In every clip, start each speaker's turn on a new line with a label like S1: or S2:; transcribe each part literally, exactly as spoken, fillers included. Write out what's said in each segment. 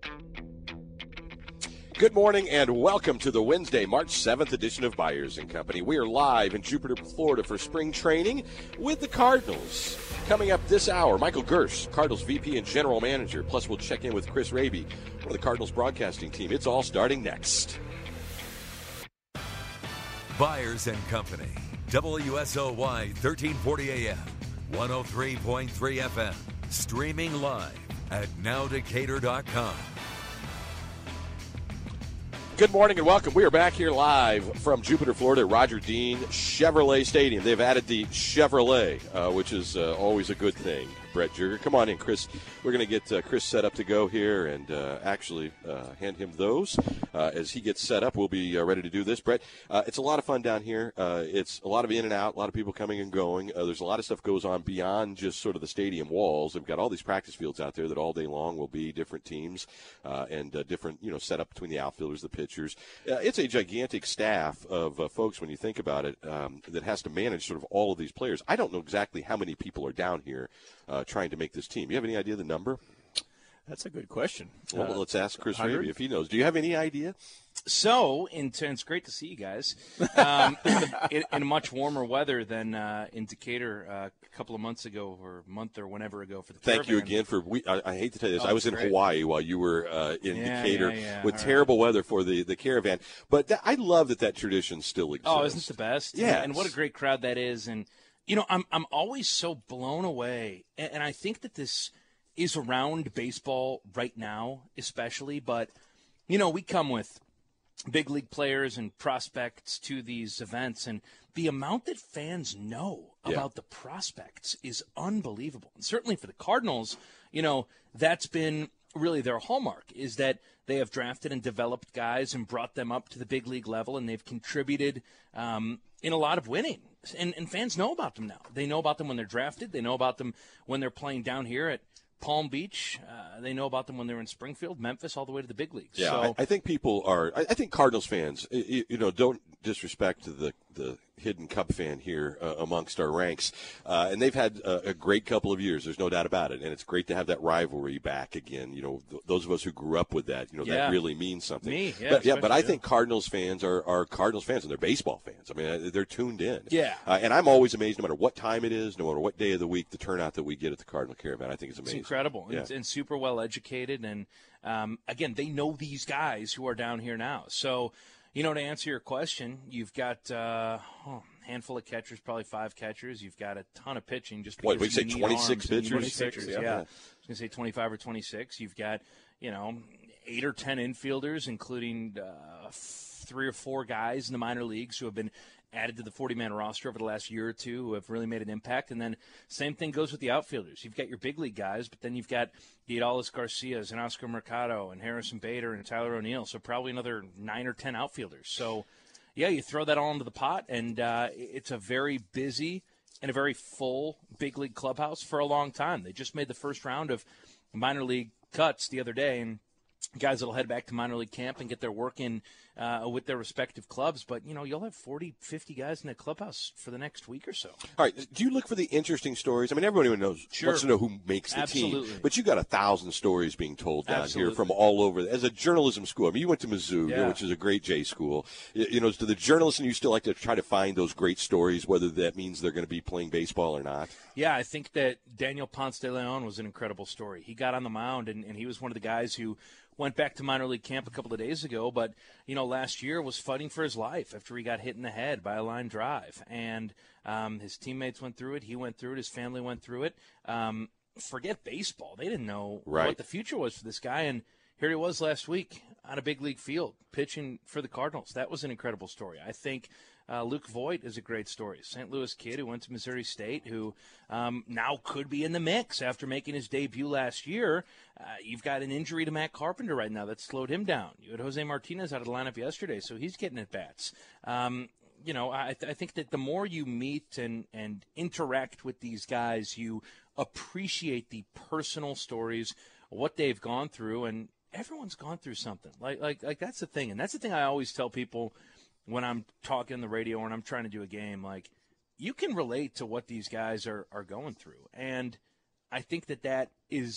S1: Good morning and welcome to the Wednesday, March seventh edition of Byers and Company. We are live in Jupiter, Florida for spring training with the Cardinals. Coming up this hour, Michael Gersh, Cardinals V P and General Manager. Plus, we'll check in with Chris Raby, one of the Cardinals broadcasting team. It's all starting next.
S2: Byers and Company, W S O Y thirteen forty A M, one oh three point three F M, streaming live at now decatur dot com.
S1: Good morning and welcome. We are back here live from Jupiter, Florida at Roger Dean Chevrolet Stadium. They've added the Chevrolet, uh, which is uh, always a good thing. Brett Jurger, come on in, Chris. We're going to get uh, Chris set up to go here and uh, actually uh, hand him those. Uh, as he gets set up, we'll be uh, ready to do this. Brett, uh, it's a lot of fun down here. Uh, it's a lot of in and out, a lot of people coming and going. Uh, there's a lot of stuff goes on beyond just sort of the stadium walls. We've got all these practice fields out there that all day long will be different teams uh, and uh, different, you know, set up between the outfielders, the pitchers. Uh, it's a gigantic staff of uh, folks when you think about it um, that has to manage sort of all of these players. I don't know exactly how many people are down here uh, trying to make this team. You have any idea the number?
S3: That's a good question.
S1: Well,
S3: uh,
S1: let's ask Chris Raby if he knows. Do you have any idea?
S4: So, in, it's great to see you guys um, in, in much warmer weather than uh, in Decatur uh, a couple of months ago or a month or whenever ago for the
S1: Thank
S4: caravan.
S1: you again for we, I, I hate to tell you this.
S4: Oh,
S1: I was in
S4: great.
S1: Hawaii while you were uh, in
S4: Yeah,
S1: Decatur
S4: yeah, yeah.
S1: with
S4: All
S1: terrible right. weather for the, the caravan. But that, I love that that tradition still exists.
S4: Oh, isn't it the best?
S1: Yeah.
S4: And what a great crowd that is. And, you know, I'm, I'm always so blown away. And, and I think that this is around baseball right now, especially. But, you know, we come with big league players and prospects to these events, and the amount that fans know
S1: yeah.
S4: about the prospects is unbelievable. And certainly for the Cardinals, you know, that's been really their hallmark, is that they have drafted and developed guys and brought them up to the big league level, and they've contributed um, in a lot of winning. And, and fans know about them now. They know about them when they're drafted. They know about them when they're playing down here at Palm Beach. Uh, they know about them when they're in Springfield, Memphis, all the way to the big leagues.
S1: Yeah,
S4: so,
S1: I, I think people are. I, I think Cardinals fans, you, you know, don't disrespect the the hidden Cub fan here uh, amongst our ranks, uh, and they've had a, a great couple of years. There's no doubt about it, and it's great to have that rivalry back again. You know, th- those of us who grew up with that, you know,
S4: yeah.
S1: that really means something.
S4: Me, yeah,
S1: but yeah, but I
S4: yeah.
S1: think Cardinals fans are, are Cardinals fans, and they're baseball fans. I mean, they're tuned in.
S4: Yeah,
S1: uh, and I'm always amazed, no matter what time it is, no matter what day of the week, the turnout that we get at the Cardinal Caravan, I think is amazing.
S4: It's incredible,
S1: yeah.
S4: and, and super well educated, and um, again, they know these guys who are down here now. So, you know, to answer your question, you've got uh, oh, a handful of catchers, probably five catchers. You've got a ton of pitching. Just
S1: what, we
S4: because
S1: say
S4: you need
S1: twenty-six
S4: arms and you need
S1: pitchers?
S4: pitchers,
S1: yeah.
S4: yeah.
S1: yeah.
S4: I was going to say twenty-five or twenty-six. You've got, you know, eight or ten infielders, including uh, three or four guys in the minor leagues who have been added to the forty-man roster over the last year or two who have really made an impact. And then same thing goes with the outfielders. You've got your big league guys, but then you've got the Adolis Garcias and Oscar Mercado and Harrison Bader and Tyler O'Neill, so probably another nine or ten outfielders. So, yeah, you throw that all into the pot, and uh, it's a very busy and a very full big league clubhouse for a long time. They just made the first round of minor league cuts the other day, and guys that'll head back to minor league camp and get their work in uh, with their respective clubs. But, you know, you'll have forty, fifty guys in the clubhouse for the next week or so.
S1: All right. Do you look for the interesting stories? I mean, everybody knows
S4: Sure.
S1: wants to know who makes the
S4: Absolutely.
S1: team. But you got a thousand stories being told down
S4: Absolutely.
S1: here from all over. As a journalism school, I mean, you went to Mizzou,
S4: Yeah.
S1: which is a great J school. You, you know, to the journalists, and you still like to try to find those great stories, whether that means they're going to be playing baseball or not.
S4: Yeah, I think that Daniel Ponce de Leon was an incredible story. He got on the mound, and, and he was one of the guys who went back to minor league camp a couple of days ago, but, you know, last year was fighting for his life after he got hit in the head by a line drive. And um, his teammates went through it. He went through it. His family went through it. Um, forget baseball. They didn't know
S1: Right.
S4: what the future was for this guy. And here he was last week on a big league field pitching for the Cardinals. That was an incredible story. I think uh, Luke Voigt is a great story. Saint Louis kid who went to Missouri State, who um, now could be in the mix after making his debut last year. Uh, you've got an injury to Matt Carpenter right now that slowed him down. You had Jose Martinez out of the lineup yesterday, so he's getting at bats. Um, you know, I, th- I think that the more you meet and, and interact with these guys, you appreciate the personal stories, what they've gone through, and everyone's gone through something. Like, like, like that's the thing, and that's the thing I always tell people when I'm talking on the radio or when I'm trying to do a game. Like, you can relate to what these guys are, are going through, and I think that that is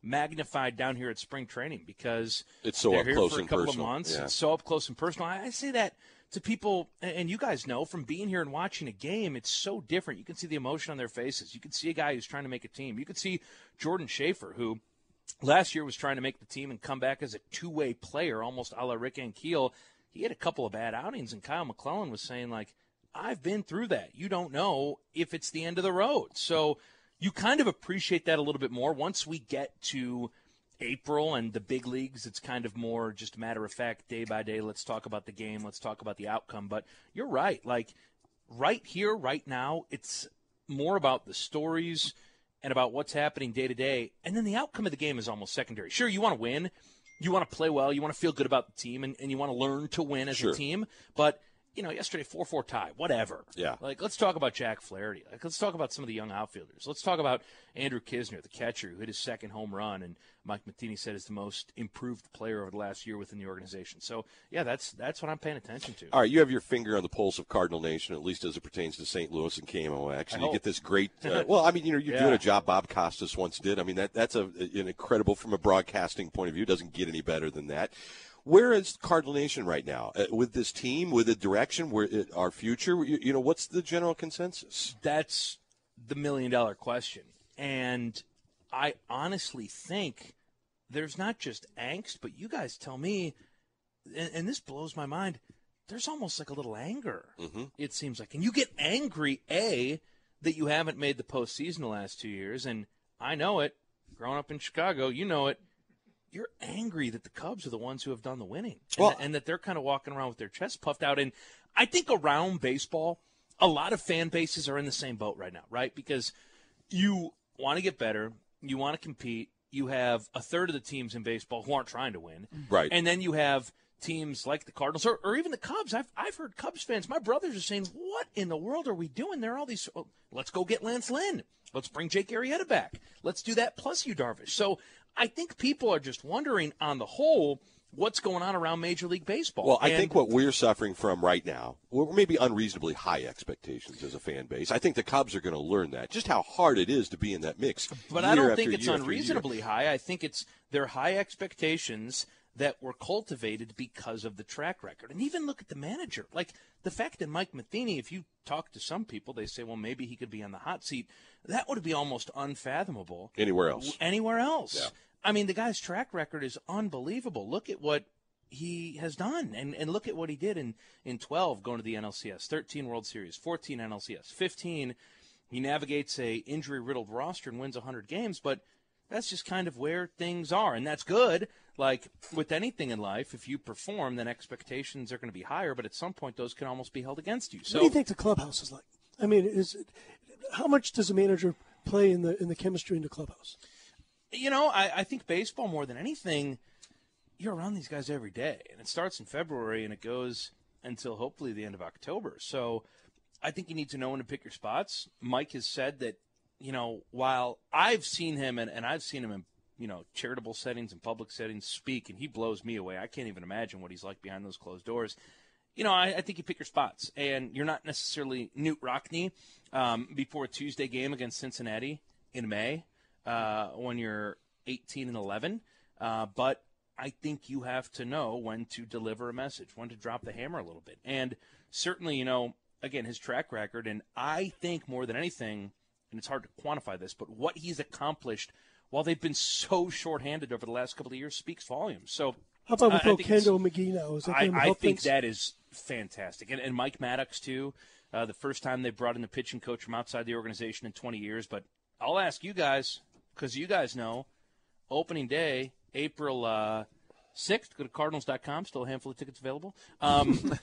S4: magnified down here at spring training because
S1: it's so
S4: they're
S1: up
S4: here
S1: close
S4: for a
S1: and
S4: couple
S1: personal.
S4: of months.
S1: Yeah.
S4: It's so up close and personal. I, I say that to people, and you guys know from being here and watching a game, it's so different. You can see the emotion on their faces. You can see a guy who's trying to make a team. You can see Jordan Schaefer, who last year was trying to make the team and come back as a two-way player, almost a la Rick Ankiel. He had a couple of bad outings, and Kyle McClellan was saying, like, I've been through that. You don't know if it's the end of the road. So you kind of appreciate that a little bit more. Once we get to April and the big leagues, it's kind of more just a matter of fact, day by day, let's talk about the game, let's talk about the outcome. But you're right. Like, right here, right now, it's more about the stories and about what's happening day to day. And then the outcome of the game is almost secondary. Sure, you want to win. You want to play well. You want to feel good about the team, and, and you want to learn to win as
S1: Sure.
S4: a team. But you know, yesterday, four four tie, whatever.
S1: Yeah.
S4: Like, let's talk about Jack Flaherty. Like, let's talk about some of the young outfielders. Let's talk about Andrew Kisner, the catcher, who hit his second home run, and Mike Matheny said is the most improved player over the last year within the organization. So, yeah, that's that's what I'm paying attention to.
S1: All right, you have your finger on the pulse of Cardinal Nation, at least as it pertains to Saint Louis and K M O X. And
S4: I
S1: you
S4: hope.
S1: get this great uh, – well, I mean, you know, you're
S4: Yeah.
S1: doing a job Bob Costas once did. I mean, that that's a, an incredible – from a broadcasting point of view, it doesn't get any better than that. Where is Cardinal Nation right now? Uh, with this team, with the direction, where it, our future? You, you know, what's the general consensus?
S4: That's the million-dollar question. And I honestly think there's not just angst, but you guys tell me, and, and this blows my mind, there's almost like a little anger,
S1: Mm-hmm.
S4: it seems like. And you get angry, A, that you haven't made the postseason the last two years, and I know it. Growing up in Chicago, you know it. You're angry that the Cubs are the ones who have done the winning, and,
S1: Well-
S4: that, and that they're kind of walking around with their chests puffed out. And I think around baseball, a lot of fan bases are in the same boat right now, right? Because you want to get better, you want to compete, you have a third of the teams in baseball who aren't trying to win.
S1: Right.
S4: And then you have teams like the Cardinals or, or even the Cubs. I've, I've heard Cubs fans, my brothers are saying, what in the world are we doing? There are all these, oh, let's go get Lance Lynn. Let's bring Jake Arrieta back. Let's do that plus you, Darvish. So I think people are just wondering on the whole what's going on around Major League Baseball.
S1: Well, I
S4: And-
S1: think what we're suffering from right now, or maybe unreasonably high expectations as a fan base. I think the Cubs are going to learn that, just how hard it is to be in that mix.
S4: But
S1: year
S4: I don't
S1: after
S4: think it's
S1: year after year.
S4: unreasonably high. I think it's their high expectations that were cultivated because of the track record. And even look at the manager. Like the fact that Mike Matheny, if you talk to some people, they say, well, maybe he could be on the hot seat. That would be almost unfathomable
S1: Anywhere else.
S4: anywhere else.
S1: Yeah.
S4: I mean, the guy's track record is unbelievable. Look at what he has done, and, and look at what he did in, in twelve going to the N L C S, thirteen World Series, fourteen N L C S, fifteen. He navigates a injury-riddled roster and wins one hundred games, but that's just kind of where things are, and that's good. Like with anything in life, if you perform, then expectations are going to be higher, but at some point those can almost be held against you. So
S5: What do you think the clubhouse is like? I mean, is it, how much does a manager play in the in the chemistry in the clubhouse?
S4: You know, I, I think baseball more than anything, you're around these guys every day. And it starts in February and it goes until hopefully the end of October. So I think you need to know when to pick your spots. Mike has said that, you know, while I've seen him and, and I've seen him in, you know, charitable settings and public settings speak, and he blows me away. I can't even imagine what he's like behind those closed doors. You know, I, I think you pick your spots. And you're not necessarily Newt Rockne um, before a Tuesday game against Cincinnati in May. Uh, when you're eighteen and eleven, uh, but I think you have to know when to deliver a message, when to drop the hammer a little bit. And certainly, you know, again, his track record, and I think more than anything, and it's hard to quantify this, but what he's accomplished while they've been so shorthanded over the last couple of years speaks volumes. So
S5: How about with
S4: I- I think it's-
S5: Okendo McGee now? Is that
S4: I,
S5: going to
S4: I
S5: help
S4: think
S5: things?
S4: that is fantastic. And, and Mike Maddox, too. Uh, the first time they brought in the pitching coach from outside the organization in twenty years. But I'll ask you guys, because you guys know, opening day, April uh, sixth, go to Cardinals dot com, still a handful of tickets available. Um,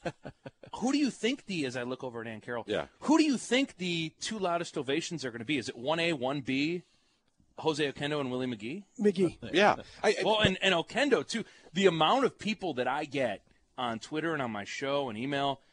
S4: who do you think the, as I look over at Ann Carroll,
S1: Yeah.
S4: who do you think the two loudest ovations are going to be? Is it one A, one B, Jose Okendo and Willie McGee?
S5: McGee.
S1: Yeah. I, I-
S4: Well, and, and Okendo, too. The amount of people that I get on Twitter and on my show and email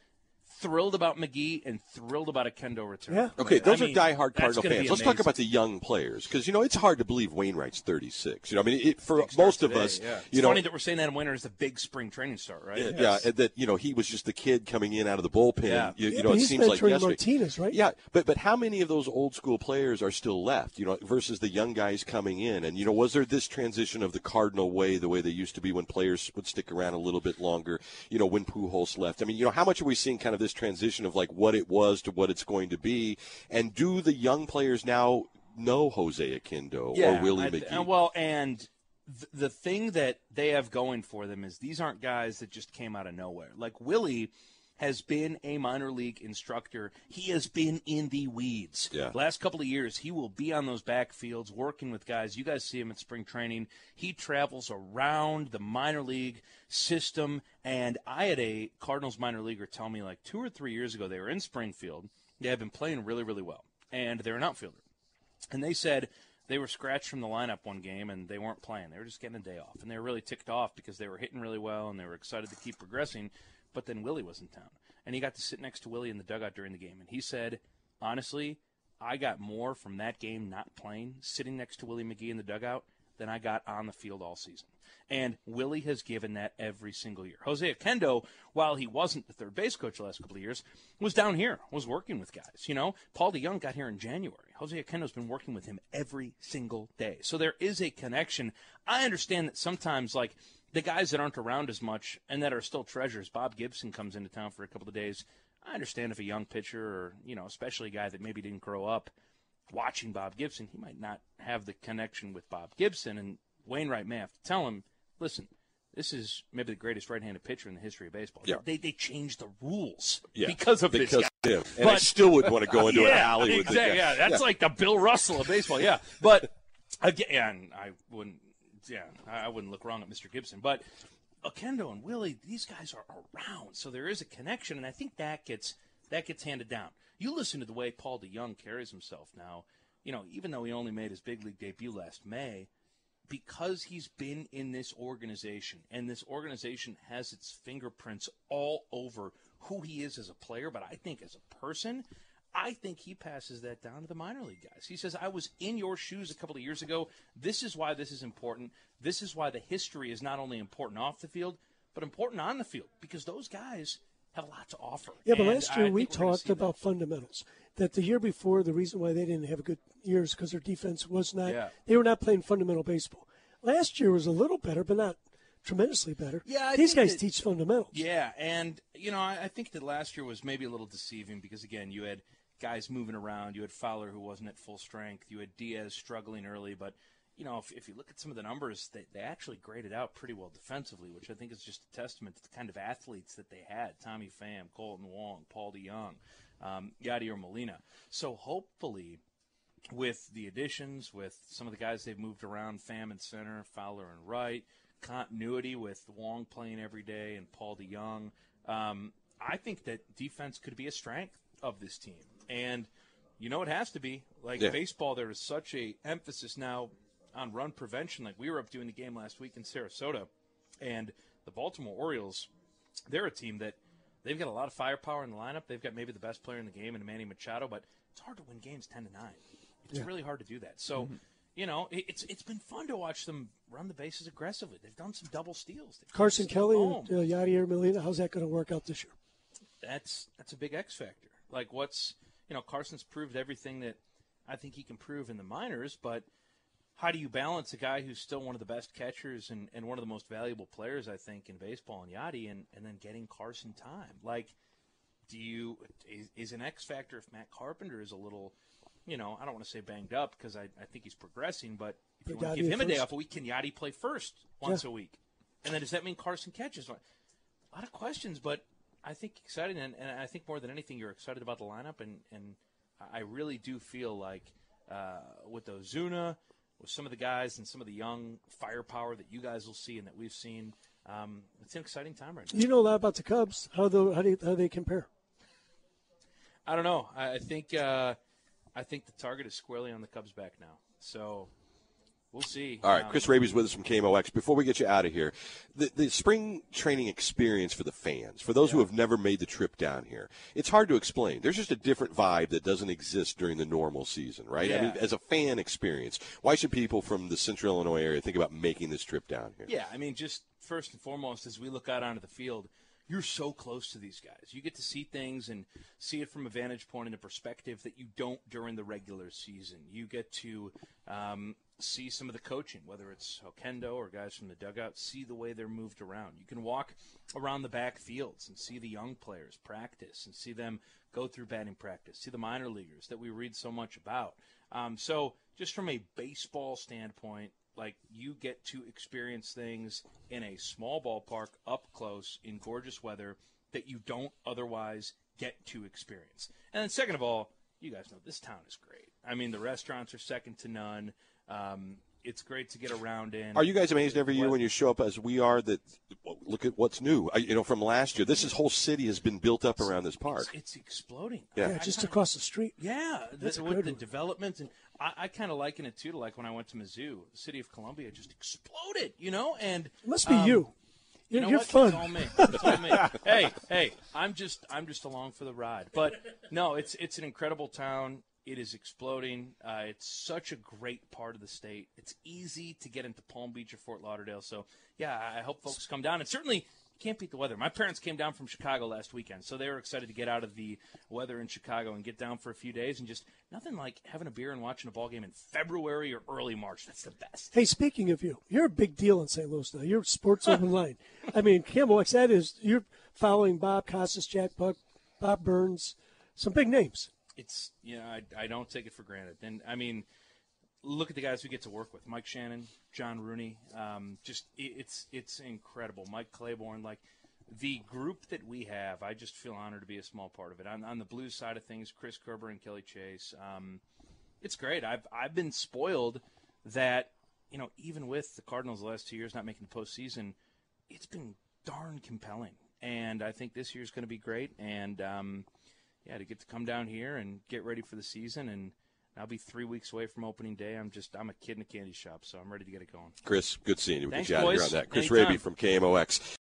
S4: thrilled about McGee and thrilled about a Kendo return.
S5: Yeah.
S1: Okay, those
S4: I mean,
S1: are diehard
S4: that's
S1: Cardinal
S4: gonna
S1: fans.
S4: be
S1: Let's talk
S4: amazing.
S1: about the young players because you know it's hard to believe Wainwright's thirty-six. You know, I mean, it, for
S4: Big start
S1: most of
S4: today,
S1: us,
S4: yeah.
S1: you
S4: It's
S1: know,
S4: funny that we're saying that Winter is the big spring training start, right?
S1: yeah,
S4: Yes.
S1: and that you know he was just a kid coming in out of the bullpen.
S4: Yeah.
S1: You,
S5: Yeah,
S1: you know,
S5: but
S1: it
S5: he's
S1: seems like
S5: mentoring
S1: yesterday.
S5: Martinez, right?
S1: Yeah, but but how many of those old school players are still left? You know, versus the young guys coming in, and you know, was there this transition of the Cardinal way, the way they used to be when players would stick around a little bit longer? You know, when Pujols left. I mean, you know, how much are we seeing kind of this transition of like what it was to what it's going to be, and do the young players now know Jose Aquindo
S4: Yeah,
S1: or Willie
S4: I th-
S1: McGee?
S4: uh, Well, and th- the thing that they have going for them is these aren't guys that just came out of nowhere. Like Willie has been a minor league instructor. He has been in the weeds.
S1: Yeah.
S4: Last couple of years, he will be on those backfields working with guys. You guys see him at spring training. He travels around the minor league system. And I had a Cardinals minor leaguer tell me like two or three years ago, they were in Springfield. They had been playing really, really well. And they're an outfielder. And they said they were scratched from the lineup one game and they weren't playing. They were just getting a day off. And they were really ticked off because they were hitting really well and they were excited to keep progressing. But then Willie was in town. And he got to sit next to Willie in the dugout during the game. And he said, honestly, I got more from that game not playing, sitting next to Willie McGee in the dugout, than I got on the field all season. And Willie has given that every single year. Jose Aquindo, while he wasn't the third base coach the last couple of years, was down here, was working with guys. You know, Paul DeYoung got here in January. Jose Aquindo's been working with him every single day. So there is a connection. I understand that sometimes, like, the guys that aren't around as much and that are still treasures, Bob Gibson comes into town for a couple of days. I understand if a young pitcher or, you know, especially a guy that maybe didn't grow up watching Bob Gibson, he might not have the connection with Bob Gibson. And Wainwright may have to tell him, listen, this is maybe the greatest right-handed pitcher in the history of baseball.
S1: Yeah.
S4: They they changed the rules
S1: Yeah,
S4: because of
S1: because
S4: this guy.
S1: of him. And I
S4: But-
S1: still wouldn't want to go into
S4: yeah,
S1: an alley with
S4: exactly.
S1: the guy.
S4: Yeah, that's like the Bill Russell of baseball. Yeah, but again, I wouldn't. Yeah, I wouldn't look wrong at Mister Gibson, but Aquindo and Willie, these guys are around, so there is a connection, and I think that gets that gets handed down. You listen to the way Paul DeYoung carries himself now. You know, even though he only made his big league debut last May, because he's been in this organization, and this organization has its fingerprints all over who he is as a player, but I think as a person, I think he passes that down to the minor league guys. He says, I was in your shoes a couple of years ago. This is why this is important. This is why the history is not only important off the field, but important on the field, because those guys have a lot to offer.
S5: Yeah, but
S4: And
S5: last
S4: I
S5: year we
S4: think we're gonna
S5: talked
S4: see that.
S5: about fundamentals. That the year before, the reason why they didn't have a good year is because their defense was not.
S4: Yeah.
S5: They were not playing fundamental baseball. Last year was a little better, but not tremendously better.
S4: Yeah, I
S5: these
S4: think
S5: guys
S4: that-
S5: teach fundamentals.
S4: Yeah, and, you know, I, I think that last year was maybe a little deceiving because, again, you had guys moving around. You had Fowler who wasn't at full strength. You had Diaz struggling early. But, you know, if, if you look at some of the numbers, they, they actually graded out pretty well defensively, which I think is just a testament to the kind of athletes that they had. Tommy Pham, Colton Wong, Paul DeYoung, um, Yadier Molina. So hopefully with the additions, with some of the guys they've moved around, Pham in center, Fowler and right, continuity with Wong playing every day and Paul DeYoung, um, I think that defense could be a strength of this team. And you know it has to be. Like
S1: Yeah.
S4: baseball, there is such a emphasis now on run prevention. Like we were up doing the game last week in Sarasota, and the Baltimore Orioles, they're a team that they've got a lot of firepower in the lineup. They've got maybe the best player in the game in Manny Machado, but it's hard to win games ten to nine. It's
S5: Yeah.
S4: really hard to do that. So, you know, it, it's it's been fun to watch them run the bases aggressively. They've done some double steals. They've
S5: Carson
S4: kept
S5: Kelly
S4: home.
S5: and uh, Yadier Molina, how's that going to work out this year?
S4: That's that's a big X factor. Like what's you know, Carson's proved everything that I think he can prove in the minors, but how do you balance a guy who's still one of the best catchers and, and one of the most valuable players, I think, in baseball and Yachty, and, and then getting Carson time? Like, do you is, is an X factor if Matt Carpenter is a little, you know, I don't want to say banged up because I, I think he's progressing, but if you
S5: Put
S4: want to
S5: Yachty
S4: give him a day
S5: first.
S4: off a week, can Yachty play first once
S5: Yeah.
S4: a week? And then does that mean Carson catches? A lot of questions, but I think exciting, and, and I think more than anything, you're excited about the lineup, and, and I really do feel like uh, with Ozuna, with some of the guys and some of the young firepower that you guys will see and that we've seen, um, it's an exciting time right now.
S5: You know a lot about the Cubs. How do how do you, how they compare?
S4: I don't know. I, I think uh, I think the target is squarely on the Cubs' back now. So We'll see.
S1: All right,
S4: Um,
S1: Chris Raby's with us from K M O X. Before we get you out of here, the, the spring training experience for the fans, for those
S4: yeah.
S1: who have never made the trip down here, it's hard to explain. There's just a different vibe that doesn't exist during the normal season, right?
S4: Yeah.
S1: I mean, as a fan experience, why should people from the Central Illinois area think about making this trip down here?
S4: Yeah, I mean, just first and foremost, as we look out onto the field, you're so close to these guys. You get to see things and see it from a vantage point and a perspective that you don't during the regular season. You get to um, see some of the coaching, whether it's Oquendo or guys from the dugout, see the way they're moved around. You can walk around the back fields and see the young players practice and see them go through batting practice, see the minor leaguers that we read so much about. Um, so just from a baseball standpoint, like, you get to experience things in a small ballpark up close in gorgeous weather that you don't otherwise get to experience. And then second of all, you guys know this town is great. I mean, the restaurants are second to none. Um, it's great to get around in.
S1: Are you guys amazed every year when you show up as we are that look at what's new? I, you know, from last year, this is, whole city has been built up around this park.
S4: It's, it's exploding.
S1: Yeah.
S5: Yeah, just across the street.
S4: Yeah,
S5: That's
S4: the,
S5: a
S4: with
S5: good
S4: the
S5: one.
S4: development, and I, I kind of liken it too to like when I went to Mizzou, the city of Columbia just exploded, you know. And
S5: It must be
S4: um,
S5: you.
S4: You
S5: You're,
S4: know
S5: you're
S4: what?
S5: fun.
S4: It's all me. It's all me. hey, hey, I'm just I'm just along for the ride. But no, it's it's an incredible town. It is exploding. Uh, it's such a great part of the state. It's easy to get into Palm Beach or Fort Lauderdale. So yeah, I hope folks come down. And certainly, you can't beat the weather. My parents came down from Chicago last weekend, so they were excited to get out of the weather in Chicago and get down for a few days. And just nothing like having a beer and watching a ball game in February or early March. That's the best.
S5: Hey, speaking of you, you're a big deal in Saint Louis now. You're Sports Open Line. I mean, K M O X, that is, you're following Bob Costas, Jack Buck, Bob Burns, some big names.
S4: It's, you know, I, I don't take it for granted. And, I mean, look at the guys we get to work with. Mike Shannon, John Rooney. Um, just, it, it's it's incredible. Mike Claiborne, like, the group that we have, I just feel honored to be a small part of it. On, on the Blues side of things, Chris Kerber and Kelly Chase. Um, it's great. I've I've been spoiled that, you know, even with the Cardinals the last two years not making the postseason, it's been darn compelling. And I think this year's going to be great. And, um, yeah, to get to come down here and get ready for the season, and I'll be three weeks away from opening day. I'm just I'm a kid in a candy shop, so I'm ready to get it going.
S1: Chris, good seeing you. We'll
S4: Thanks,
S1: get you out of here
S4: boys.
S1: on that. Chris
S4: Anytime.
S1: Raby from K M O X.